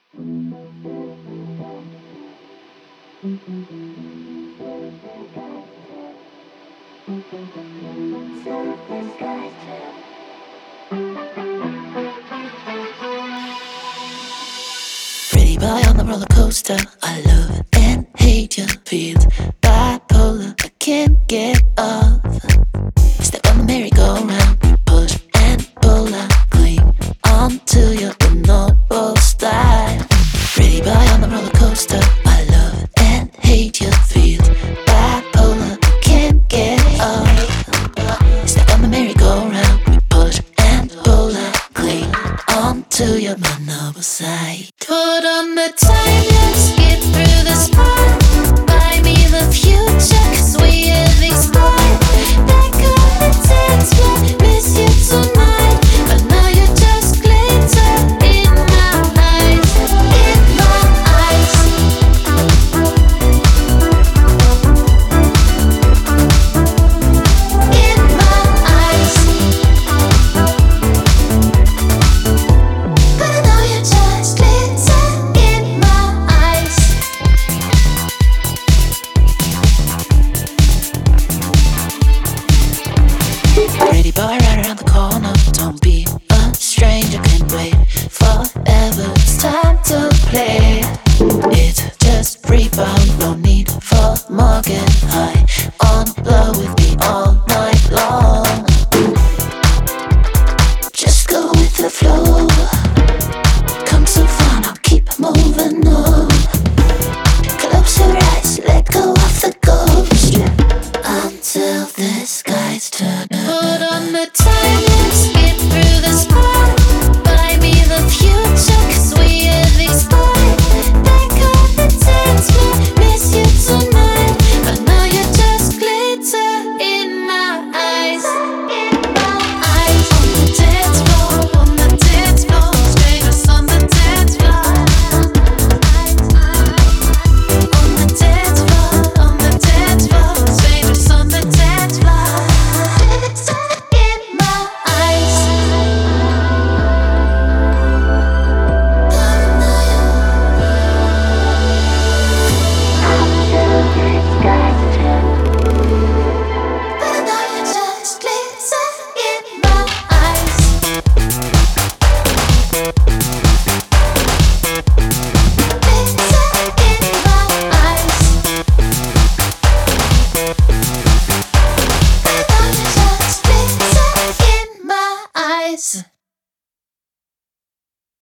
Pretty boy on the roller coaster. I love and hate your feels. Bipolar, I can't get off. Step on the merry-go-round, push and pull, I cling onto your ignoble style. Pretty boy on the roller coaster. I love and hate your feels. Bipolar, I can't get off. Step on the merry-go-round, we push and pull, I cling onto your ignoble side. Put on the time, let's get through the spot. Buy me the future, 'cause we